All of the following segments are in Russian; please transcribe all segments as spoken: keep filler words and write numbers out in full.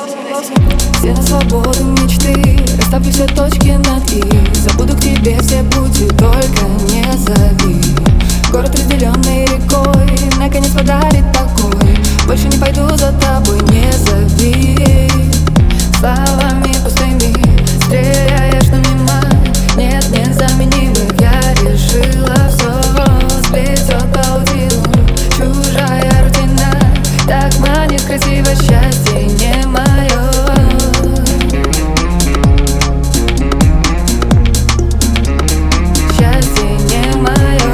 Все на свободу мечты, расставлю все точки над «и». Забуду к тебе все пути, только не зови. Город, разделенный рекой, наконец подарит покой. Больше не пойду за тобой, не зови. Словами пустыми стреляешь, но мимо. Нет незаменимых, я решила все. Сплетет паутину чужая рутина, так манит красиво, счастье не мое. Счастье не мое.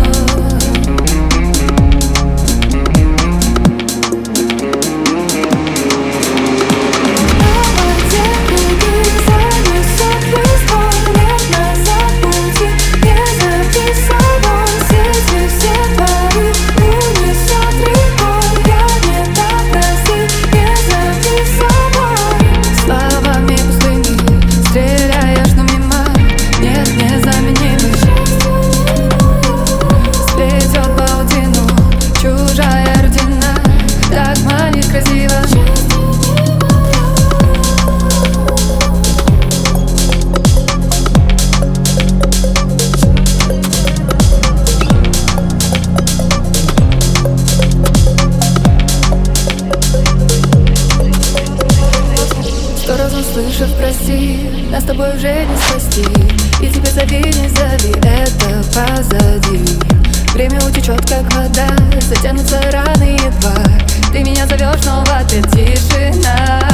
Сто раз услышав прости, нас с тобой уже не спасти. И тебе зови, не зови, это позади. Время утечет, как вода, затянутся раны едва. Ты меня зовешь, но в ответ тишина.